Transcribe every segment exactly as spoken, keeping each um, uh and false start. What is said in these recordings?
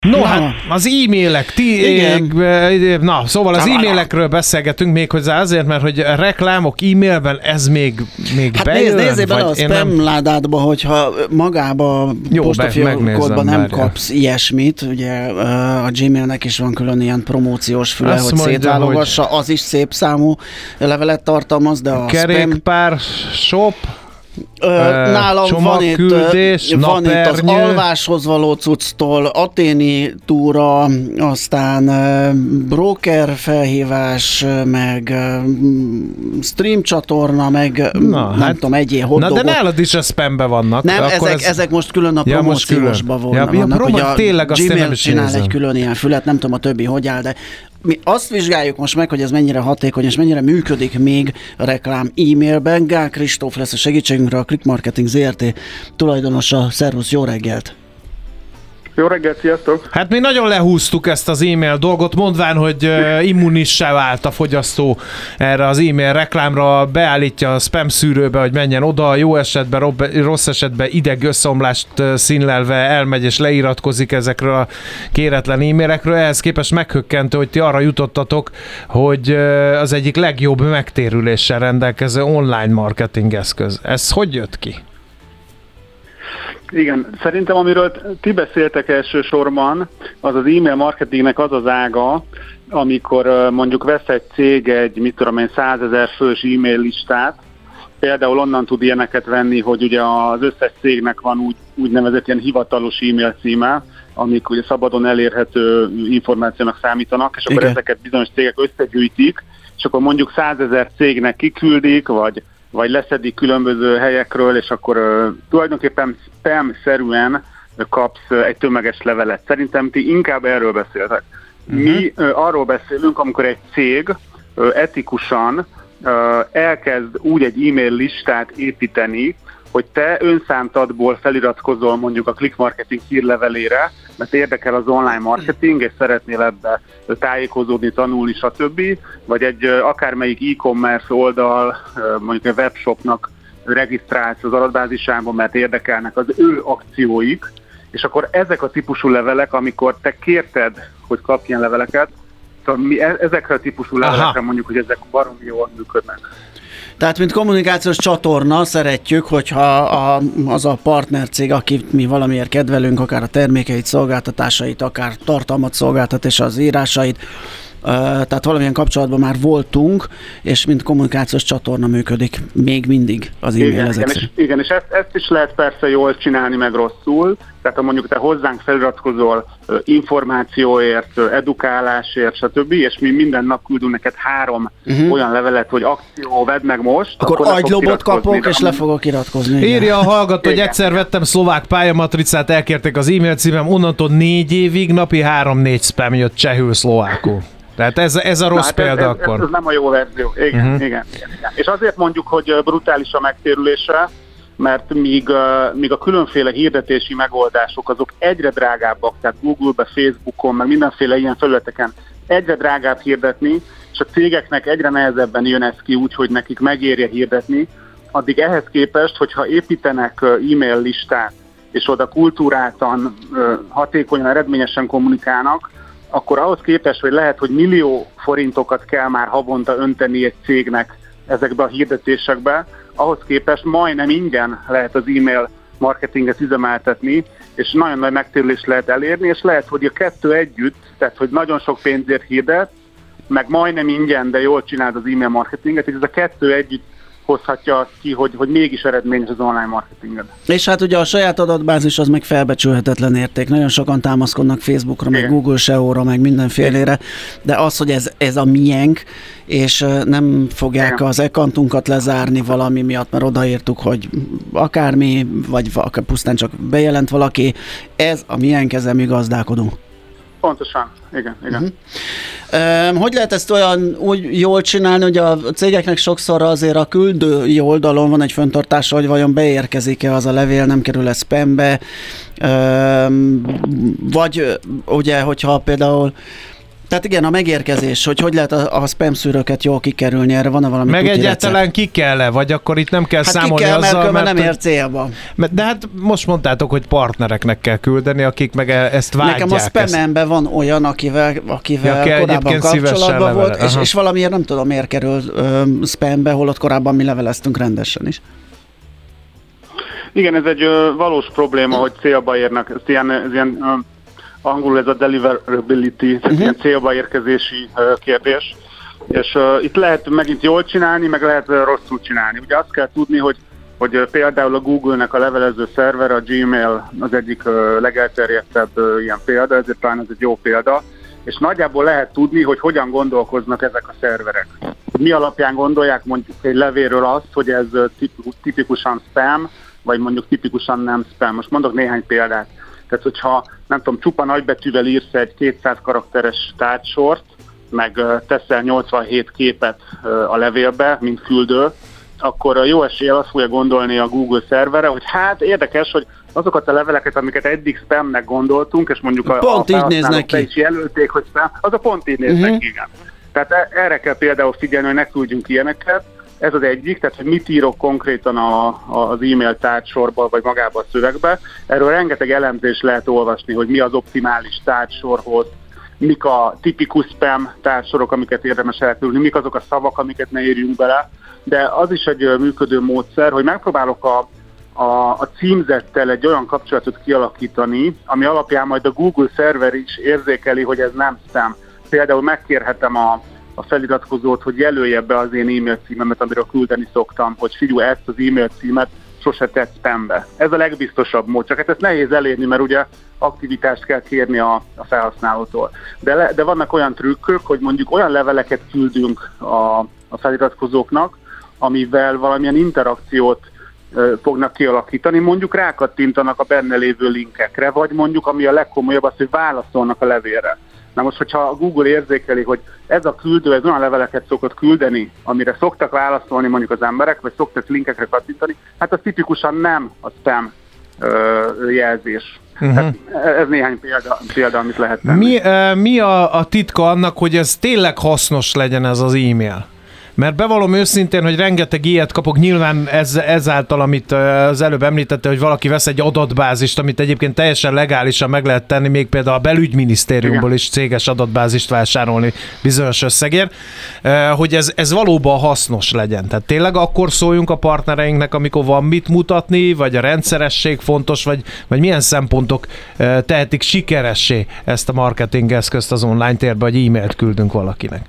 No, na. hát az e-mailek, ti, Igen. na, szóval az e-mailekről beszélgetünk még hozzá azért, mert hogy a reklámok e-mailben ez még, még hát bejön? Hát nézzél bele a spam nem... ládádba, hogyha magába a postafiókodban nem várja. kapsz ilyesmit, ugye a Gmailnek is van külön ilyen promóciós füle, Azt hogy mondja, szétválogassa, hogy... az is szép számú levelet tartalmaz, de a kerékpár spam... shop... Ö, nálam van itt, van itt az alváshoz való cucctól, aténi túra, aztán broker felhívás, meg stream csatorna, meg na, nem hát, tudom, egyéb hotdogot. Na de nálad is a spambe vannak. Nem, ezek, ez... ezek most külön a promóciósban ja, volna, ja, vannak. Ja, promo- tényleg azt Gmail csinál nézem. Egy külön ilyen fület, nem tudom a többi hogy áll, de mi azt vizsgáljuk most meg, hogy ez mennyire hatékony, és mennyire működik még a reklám e-mailben. Gál Kristóf lesz a segítségünkre, a Click Marketing zé er té tulajdonosa. Szervusz, jó reggelt! Jó reggelt, sziasztok! Hát mi nagyon lehúztuk ezt az e-mail dolgot, mondván, hogy uh, immunissá vált a fogyasztó erre az e-mail reklámra, beállítja a spam szűrőbe, hogy menjen oda, jó esetben, rossz esetben ideg összeomlást színlelve elmegy és leiratkozik ezekről a kéretlen e-mailekről. Ehhez képest meghökkentő, hogy ti arra jutottatok, hogy uh, az egyik legjobb megtérüléssel rendelkező online marketing eszköz. Ez hogy jött ki? Igen, szerintem amiről ti beszéltek elsősorban, az az e-mail marketingnek az az ága, amikor mondjuk vesz egy cég egy, mit tudom én, százezer fős e-mail listát, például onnan tud ilyeneket venni, hogy ugye az összes cégnek van úgy, úgynevezett ilyen hivatalos e-mail címe, amik ugye szabadon elérhető információnak számítanak, és akkor Igen. ezeket bizonyos cégek összegyűjtik, és akkor mondjuk százezer cégnek kiküldik, vagy vagy leszedik különböző helyekről, és akkor uh, tulajdonképpen spam-szerűen uh, kapsz uh, egy tömeges levelet. Szerintem ti inkább erről beszéltek. Uh-huh. Mi uh, arról beszélünk, amikor egy cég uh, etikusan uh, elkezd úgy egy e-mail listát építeni, hogy te önszántadból feliratkozol mondjuk a Click Marketing hírlevelére, mert érdekel az online marketing, és szeretnél ebbe tájékozódni, tanulni, stb. Vagy egy akármelyik e-commerce oldal, mondjuk a webshopnak regisztrálsz az adatbázisában, mert érdekelnek az ő akcióik, és akkor ezek a típusú levelek, amikor te kérted, hogy kapj ilyen leveleket, szóval mi ezekre a típusú levelekre Aha. mondjuk, hogy ezek baromi jól működnek. Tehát, mint kommunikációs csatorna szeretjük, hogyha a, az a partnercég, akit mi valamiért kedvelünk, akár a termékeit, szolgáltatásait, akár tartalmat szolgáltat és az írásait, tehát valamilyen kapcsolatban már voltunk, és mint kommunikációs csatorna működik még mindig az e-mail igen, ezek igen, és, igen, és ezt, ezt is lehet persze jól csinálni, meg rosszul. Tehát ha mondjuk te hozzánk feliratkozol információért, edukálásért, stb., és mi minden nap küldünk neked három uh-huh. olyan levelet, hogy akció, vedd meg most. Akkor, akkor agylobot kapok, és le fogok iratkozni. Igen. Írja a hallgató, hogy egyszer vettem szlovák pályamatricát, elkérték az e-mail címem, onnantól négy évig napi három-négy spam jött csehül, szlovákul. Tehát ez, ez a rossz hát példa ez, akkor. Ez, ez nem a jó verzió. Igen, uh-huh. igen, igen, igen. És azért mondjuk, hogy brutális a megtérülése, mert míg, míg a különféle hirdetési megoldások azok egyre drágábbak, tehát Google-be, Facebookon, meg mindenféle ilyen felületeken egyre drágább hirdetni, és a cégeknek egyre nehezebben jön ez ki úgy, hogy nekik megérje hirdetni, addig ehhez képest, hogyha építenek e-mail listát, és oda kultúráltan, hatékonyan, eredményesen kommunikálnak, akkor ahhoz képest, hogy lehet, hogy millió forintokat kell már havonta önteni egy cégnek ezekbe a hirdetésekbe, ahhoz képest majdnem ingyen lehet az e-mail marketinget üzemeltetni, és nagyon nagy megtérülést lehet elérni, és lehet, hogy a kettő együtt, tehát hogy nagyon sok pénzért hirdet, meg majdnem ingyen, de jól csináld az e-mail marketinget, és ez a kettő együtt hozhatja azt ki, hogy, hogy mégis eredményes az online marketinged. És hát ugye a saját adatbázis az meg felbecsülhetetlen érték. Nagyon sokan támaszkodnak Facebookra, meg Igen. Google es e o-ra, meg mindenfélére, de az, hogy ez, ez a miénk, és nem fogják Igen. az accountunkat lezárni valami miatt, mert odaírtuk, hogy akármi, vagy pusztán csak bejelent valaki, ez a miénk, ezzel mi gazdálkodunk. Pontosan, igen, igen. Uh-huh. Hogy lehet ezt olyan úgy jól csinálni, hogy a cégeknek sokszor azért a küldői oldalon van egy fenntartása, hogy vajon beérkezik-e az a levél, nem kerül-e spambe, vagy ugye, hogyha például Tehát igen, a megérkezés, hogy hogy lehet a, a spam szűrőket jól kikerülni, erre van-e valami meg egyáltalán recept? ki kell-e, vagy akkor itt nem kell hát számolni ki kell, azzal, mert, mert nem ér hogy, célba. de hát most mondtátok, hogy partnereknek kell küldeni, akik meg ezt vágyják. Nekem a spamemben van olyan, akivel, akivel ja, korábban kapcsolatban volt, és, és és valamiért nem tudom, miért kerül ö, spambe, holott korábban mi leveleztünk rendesen is. Igen, ez egy ö, valós probléma, hogy célba érnek, ez ilyen, ez ilyen ö, angolul ez a deliverability, tehát uh-huh. ilyen célba érkezési ö, kérdés, és ö, itt lehet megint jól csinálni, meg lehet ö, rosszul csinálni. Ugye azt kell tudni, hogy, hogy ö, például a Google-nek a levelező szerver, a Gmail az egyik ö, legelterjedtebb ö, ilyen példa, ezért talán ez egy jó példa, és nagyjából lehet tudni, hogy hogyan gondolkoznak ezek a szerverek. Mi alapján gondolják mondjuk egy levélről azt, hogy ez ö, tipikusan spam, vagy mondjuk tipikusan nem spam. Most mondok néhány példát. Tehát, hogyha nem tudom, csupa nagybetűvel írsz egy kétszáz karakteres tárgysort, meg uh, teszel nyolcvanhét képet uh, a levélbe, mint küldő, akkor jó eséllyel azt fogja gondolni a Google szervere, hogy hát érdekes, hogy azokat a leveleket, amiket eddig spamnek gondoltunk, és mondjuk a, pont a így néznek ki. is jelölték, hogy spam, az a pont így néznek uh-huh. ki, igen. Tehát erre kell például figyelni, hogy ne küldjünk ilyeneket. Ez az egyik, tehát hogy mit írok konkrétan a, a, az e-mail tárgysorban, vagy magába a szövegbe. Erről rengeteg elemzés lehet olvasni, hogy mi az optimális tárgysorhoz, mik a tipikus spam tárgysorok, amiket érdemes elküldni, mik azok a szavak, amiket ne írjunk bele. De az is egy működő módszer, hogy megpróbálok a, a, a címzettel egy olyan kapcsolatot kialakítani, ami alapján majd a Google szerver is érzékeli, hogy ez nem spam. Például megkérhetem a a feliratkozót, hogy jelölje be az én e-mail címemet, amiről küldeni szoktam, hogy figyelj, ezt az e-mail címet sose tett spambe. Ez a legbiztosabb mód, csak hát ezt nehéz elérni, mert ugye aktivitást kell kérni a, a felhasználótól. De, le, de vannak olyan trükkök, hogy mondjuk olyan leveleket küldünk a, a feliratkozóknak, amivel valamilyen interakciót ö, fognak kialakítani, mondjuk rákattintanak a benne lévő linkekre, vagy mondjuk, ami a legkomolyabb az, hogy válaszolnak a levélre. Na most, hogyha a Google érzékeli, hogy ez a küldő, ez olyan leveleket szokott küldeni, amire szoktak válaszolni mondjuk az emberek, vagy szoktak linkekre kattintani, hát az tipikusan nem a spam ö, jelzés. Uh-huh. Tehát ez néhány példa, példa amit lehet tenni. Mi, uh, mi a, a titka annak, hogy ez tényleg hasznos legyen ez az e-mail? Mert bevallom őszintén, hogy rengeteg ilyet kapok, nyilván ez, ezáltal, amit az előbb említette, hogy valaki vesz egy adatbázist, amit egyébként teljesen legálisan meg lehet tenni, még például a belügyminisztériumból Igen. is céges adatbázist vásárolni bizonyos összegért, hogy ez, ez valóban hasznos legyen. Tehát tényleg akkor szóljunk a partnereinknek, amikor van mit mutatni, vagy a rendszeresség fontos, vagy, vagy milyen szempontok tehetik sikeressé ezt a marketing eszközt az online térbe, hogy e-mailt küldünk valakinek.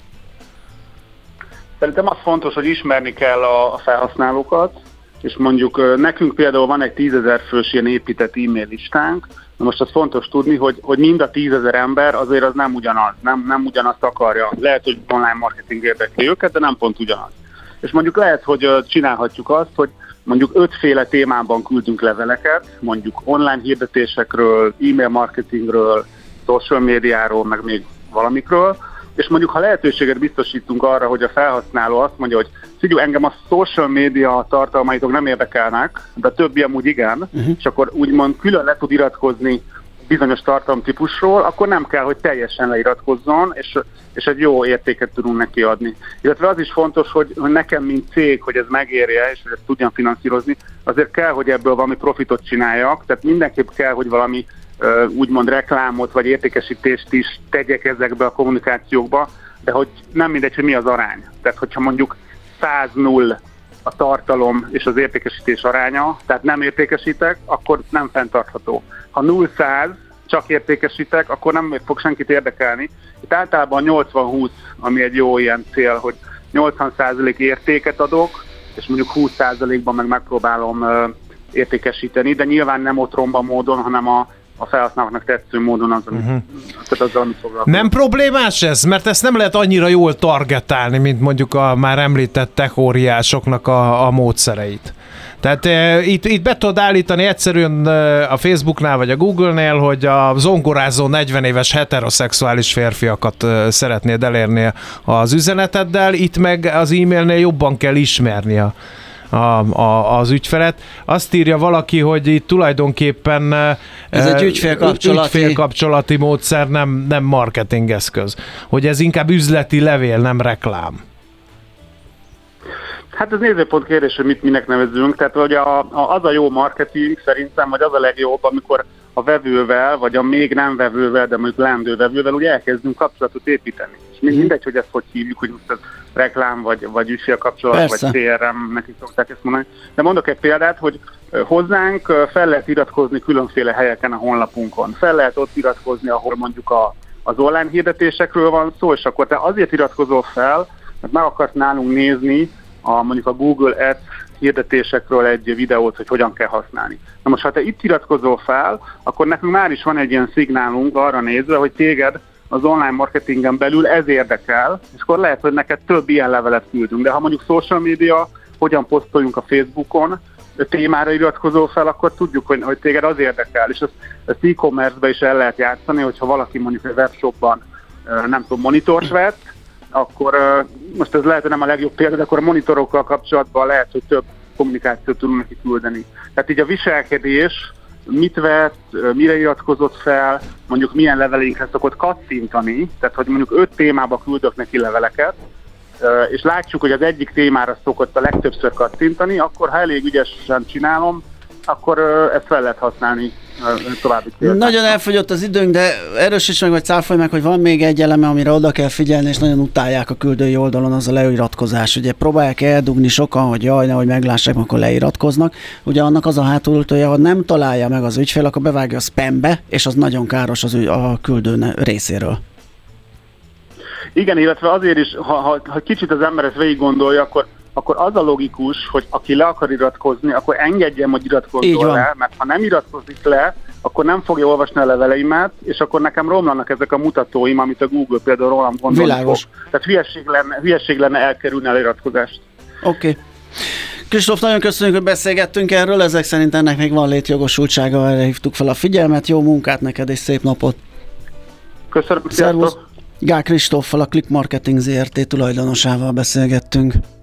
Szerintem az fontos, hogy ismerni kell a felhasználókat, és mondjuk nekünk például van egy tízezer fős ilyen épített e-mail listánk, na most az fontos tudni, hogy, hogy mind a tízezer ember azért az nem ugyanaz, nem, nem ugyanazt akarja. Lehet, hogy online marketing érdekli őket, de nem pont ugyanaz. És mondjuk lehet, hogy csinálhatjuk azt, hogy mondjuk ötféle témában küldünk leveleket, mondjuk online hirdetésekről, e-mail marketingről, social médiáról, meg még valamikről, és mondjuk ha lehetőséget biztosítunk arra, hogy a felhasználó azt mondja, hogy figyelj, engem a social média tartalmaitok nem érdekelnek, de a többi amúgy igen, uh-huh. és akkor úgymond külön le tud iratkozni bizonyos tartalomtípusról, akkor nem kell, hogy teljesen leiratkozzon, és, és egy jó értéket tudunk neki adni. Illetve az is fontos, hogy, hogy nekem, mint cég, hogy ez megérje, és hogy ezt tudjam finanszírozni, azért kell, hogy ebből valami profitot csináljak, tehát mindenképp kell, hogy valami úgymond reklámot vagy értékesítést is tegyek ezekbe a kommunikációkba, de hogy nem mindegy, hogy mi az arány. Tehát, hogyha mondjuk száz null a tartalom és az értékesítés aránya, tehát nem értékesítek, akkor nem fenntartható. Ha nulla száz csak értékesítek, akkor nem fog senkit érdekelni. Itt általában nyolcvan húsz, ami egy jó ilyen cél, hogy nyolcvan százalék értéket adok, és mondjuk húsz százalékban meg megpróbálom értékesíteni, de nyilván nem otromba módon, hanem a a felhasználóknak tetsző módon az, uh-huh. tehát azzal, amit foglalkozunk. Nem problémás ez? Mert ezt nem lehet annyira jól targetálni, mint mondjuk a már említett tech óriásoknak a, a módszereit. Tehát e, itt, itt be tudod állítani egyszerűen a Facebooknál vagy a Google-nél, hogy a zongorázó negyven éves heteroszexuális férfiakat e, szeretnéd elérni az üzeneteddel, itt meg az e-mailnél jobban kell ismerni a a, a, az ügyfelet. Azt írja valaki, hogy itt tulajdonképpen ez egy ügyfélkapcsolati, ügyfélkapcsolati módszer, nem, nem marketingeszköz. Hogy ez inkább üzleti levél, nem reklám. Hát ez nézőpont kérdés, hogy mit minek nevezünk. Tehát hogy a, a, az a jó marketing szerintem, vagy az a legjobb, amikor a vevővel, vagy a még nem vevővel, de mondjuk leendő vevővel úgy elkezdünk kapcsolatot építeni. És még mindegy, hogy ezt hogy hívjuk, hogy most ez reklám, vagy, vagy ügyfélkapcsolat, Persze. vagy cé er em, neki szokták ezt mondani. De mondok egy példát, hogy hozzánk fel lehet iratkozni különféle helyeken a honlapunkon. Fel lehet ott iratkozni, ahol mondjuk a, az online hirdetésekről van szó, és akkor te azért iratkozol fel, mert meg akarsz nálunk nézni a, mondjuk a Google Ads hirdetésekről egy videót, hogy hogyan kell használni. Na most, ha te itt iratkozol fel, akkor nekünk már is van egy ilyen szignálunk arra nézve, hogy téged az online marketingen belül ez érdekel, és akkor lehet, hogy neked több ilyen levelet küldünk. De ha mondjuk social media, hogyan posztoljunk a Facebookon, témára iratkozol fel, akkor tudjuk, hogy, hogy téged az érdekel. És ezt, ezt e-commerce-be is el lehet játszani, hogyha valaki mondjuk egy webshopban nem tudom, monitort vett, akkor most ez lehet, hogy nem a legjobb példa, de akkor a monitorokkal kapcsolatban lehet, hogy több kommunikációt tudunk neki küldeni. Tehát így a viselkedés, mit vett, mire iratkozott fel, mondjuk milyen leveleinkre szokott kattintani, tehát hogy mondjuk öt témába küldök neki leveleket, és látjuk, hogy az egyik témára szokott a legtöbbször kattintani, akkor ha elég ügyesen csinálom, akkor ezt fel lehet használni további célzásra. Nagyon elfogyott az időnk, de erősíts meg, vagy cáfolj meg, hogy van még egy eleme, amire oda kell figyelni, és nagyon utálják a küldői oldalon, az a leiratkozás. Ugye próbálják eldugni sokan, hogy jaj, nehogy meglássák, akkor leiratkoznak. Ugye annak az a hátulütője, ha nem találja meg az ügyfél, akkor bevágja a spambe, és az nagyon káros az ügy, a küldő részéről. Igen, illetve azért is, ha, ha, ha kicsit az ember ezt végig gondolja, akkor, akkor az a logikus, hogy aki le akar iratkozni, akkor engedjem, hogy iratkozzon le, mert ha nem iratkozik le, akkor nem fogja olvasni a leveleimet, és akkor nekem romlanak ezek a mutatóim, amit a Google például rólam gondolni fog. Tehát hülyeség lenne, hülyeség lenne elkerülni a iratkozást. Oké. Okay. Kristóf, nagyon köszönjük, hogy beszélgettünk erről, ezek szerint ennek még van létjogosultsága, erre hívtuk fel a figyelmet, jó munkát neked és szép napot! Köszönöm, Szervusz! Gál Kristóffal, a Click Marketing zé er té tulajdonosával beszélgettünk.